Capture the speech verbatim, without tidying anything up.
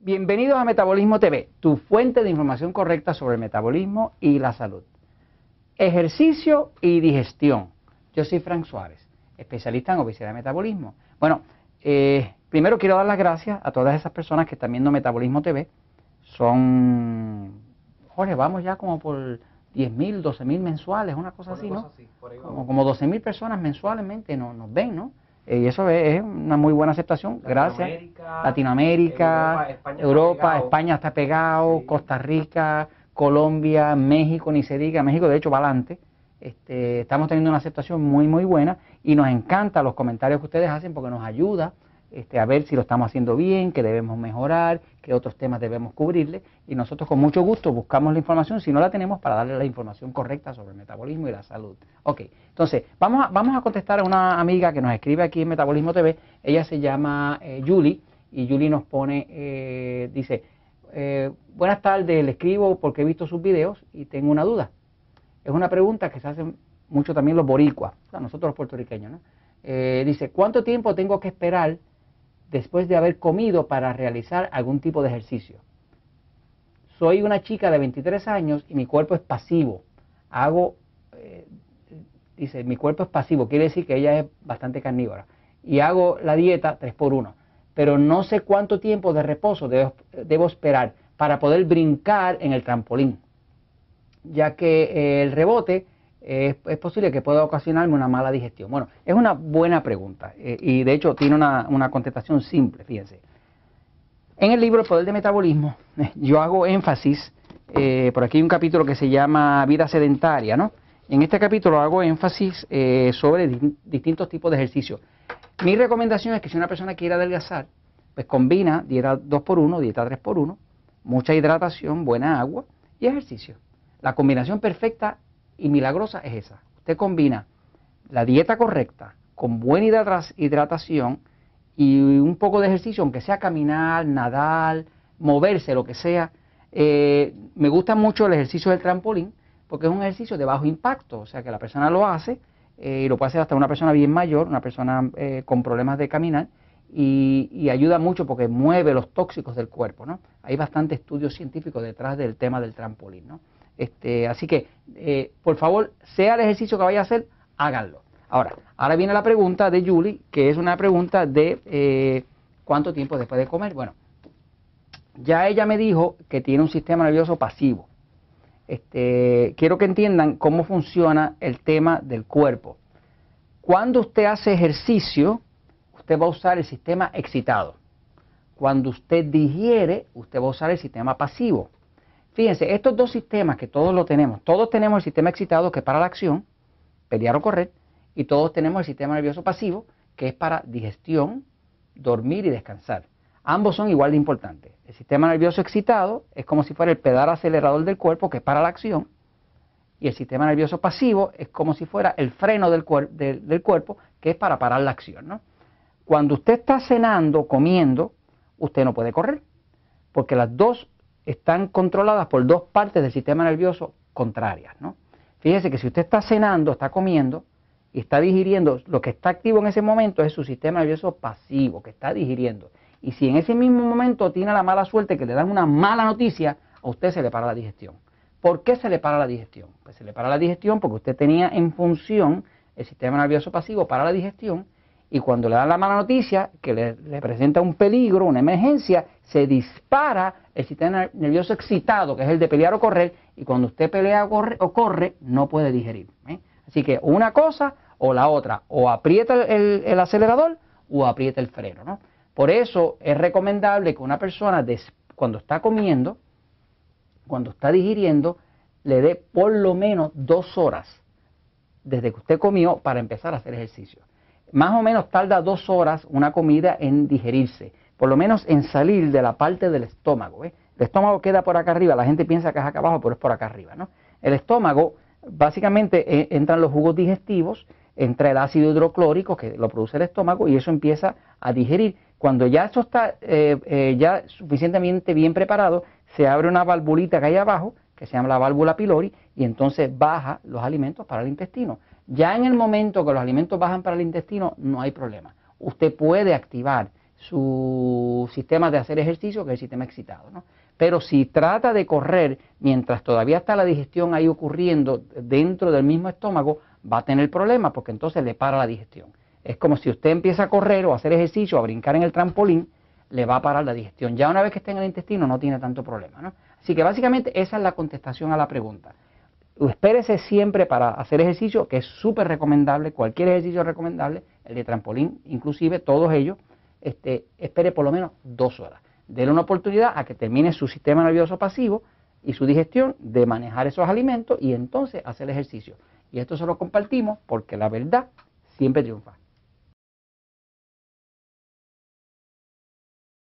Bienvenidos a Metabolismo T V, tu fuente de información correcta sobre el metabolismo y la salud. Ejercicio y digestión. Yo soy Frank Suárez, especialista en obesidad y metabolismo. Bueno, eh, primero quiero dar las gracias a todas esas personas que están viendo Metabolismo T V. Son, Jorge, vamos ya como por diez mil, doce mil mensuales, una cosa así, ¿no? Así, como, como doce mil personas mensualmente nos, nos ven, ¿no? Eh, y eso es, es una muy buena aceptación, gracias. Latinoamérica, Latinoamérica, Europa, España, Europa, está España está pegado, sí. Costa Rica, Colombia, México, ni se diga, México de hecho va adelante. Este, estamos teniendo una aceptación muy muy buena y nos encanta los comentarios que ustedes hacen porque nos ayuda este, a ver si lo estamos haciendo bien, qué debemos mejorar, qué otros temas debemos cubrirle, y nosotros con mucho gusto buscamos la información, si no la tenemos, para darle la información correcta sobre el metabolismo y la salud. Ok, entonces vamos a, vamos a contestar a una amiga que nos escribe aquí en Metabolismo T V. Ella se llama eh, Julie, y Julie nos pone, eh, dice, eh, buenas tardes, le escribo porque he visto sus videos y tengo una duda. Es una pregunta que se hacen mucho también los boricuas, o sea, nosotros los puertorriqueños, ¿no? Eh, dice, ¿cuánto tiempo tengo que esperar después de haber comido para realizar algún tipo de ejercicio? Soy una chica de veintitrés años y mi cuerpo es pasivo. Hago, eh, dice, mi cuerpo es pasivo, quiere decir que ella es bastante carnívora. Y hago la dieta tres por uno. Pero no sé cuánto tiempo de reposo debo, debo esperar para poder brincar en el trampolín, ya que eh, el rebote eh, es posible que pueda ocasionarme una mala digestión. Bueno, es una buena pregunta eh, y de hecho tiene una, una contestación simple, fíjense. En el libro El Poder del Metabolismo, eh, yo hago énfasis, eh, por aquí hay un capítulo que se llama Vida Sedentaria, ¿no? En este capítulo hago énfasis eh, sobre di distintos tipos de ejercicios. Mi recomendación es que si una persona quiere adelgazar, pues combina dieta dos por uno, dieta tres por uno, mucha hidratación, buena agua y ejercicio. La combinación perfecta y milagrosa es esa. Usted combina la dieta correcta con buena hidratación y un poco de ejercicio, aunque sea caminar, nadar, moverse, lo que sea. Eh, me gusta mucho el ejercicio del trampolín porque es un ejercicio de bajo impacto, o sea que la persona lo hace eh, y lo puede hacer hasta una persona bien mayor, una persona eh, con problemas de caminar, y, y ayuda mucho porque mueve los tóxicos del cuerpo, ¿no? Hay bastante estudios científicos detrás del tema del trampolín, ¿no? Este, así que, eh, por favor, sea el ejercicio que vaya a hacer, háganlo. Ahora, ahora viene la pregunta de Julie, que es una pregunta de eh, ¿cuánto tiempo después de comer? Bueno, ya ella me dijo que tiene un sistema nervioso pasivo. Este, quiero que entiendan cómo funciona el tema del cuerpo. Cuando usted hace ejercicio, usted va a usar el sistema excitado. Cuando usted digiere, usted va a usar el sistema pasivo. Fíjense, estos dos sistemas que todos lo tenemos, todos tenemos el sistema excitado que es para la acción, pelear o correr, y todos tenemos el sistema nervioso pasivo que es para digestión, dormir y descansar. Ambos son igual de importantes. El sistema nervioso excitado es como si fuera el pedal acelerador del cuerpo que es para la acción, y el sistema nervioso pasivo es como si fuera el freno del, cuer del, del cuerpo que es para parar la acción, ¿no? Cuando usted está cenando, comiendo, usted no puede correr, porque las dos están controladas por dos partes del sistema nervioso contrarias, ¿no? Fíjese que si usted está cenando, está comiendo y está digiriendo, lo que está activo en ese momento es su sistema nervioso pasivo, que está digiriendo. Y si en ese mismo momento tiene la mala suerte que le dan una mala noticia, a usted se le para la digestión. ¿Por qué se le para la digestión? Pues se le para la digestión porque usted tenía en función el sistema nervioso pasivo para la digestión, y cuando le dan la mala noticia, que le, le presenta un peligro, una emergencia, se dispara el sistema nervioso excitado, que es el de pelear o correr, y cuando usted pelea o corre, o corre no puede digerir, ¿eh? Así que una cosa o la otra, o aprieta el, el, el acelerador o aprieta el freno, ¿no? Por eso es recomendable que una persona, des, cuando está comiendo, cuando está digiriendo, le dé por lo menos dos horas desde que usted comió para empezar a hacer ejercicio. Más o menos tarda dos horas una comida en digerirse, por lo menos en salir de la parte del estómago, ¿eh? El estómago queda por acá arriba, la gente piensa que es acá abajo, pero es por acá arriba, ¿no? El estómago, básicamente eh, entran los jugos digestivos, entra el ácido hidroclórico que lo produce el estómago y eso empieza a digerir. Cuando ya eso está eh, eh, ya suficientemente bien preparado, se abre una valvulita que hay abajo, que se llama la válvula pylori, y entonces baja los alimentos para el intestino. Ya en el momento que los alimentos bajan para el intestino, no hay problema. Usted puede activar su sistema de hacer ejercicio, que es el sistema excitado, ¿no? Pero si trata de correr mientras todavía está la digestión ahí ocurriendo dentro del mismo estómago, va a tener problemas porque entonces le para la digestión. Es como si usted empieza a correr o a hacer ejercicio, a brincar en el trampolín, le va a parar la digestión. Ya una vez que está en el intestino no tiene tanto problema, ¿no? Así que básicamente esa es la contestación a la pregunta. Espérese siempre para hacer ejercicio, que es súper recomendable, cualquier ejercicio es recomendable, el de trampolín, inclusive todos ellos, este, espere por lo menos dos horas. Dele una oportunidad a que termine su sistema nervioso pasivo y su digestión de manejar esos alimentos y entonces hacer ejercicio. Y esto se lo compartimos porque la verdad siempre triunfa.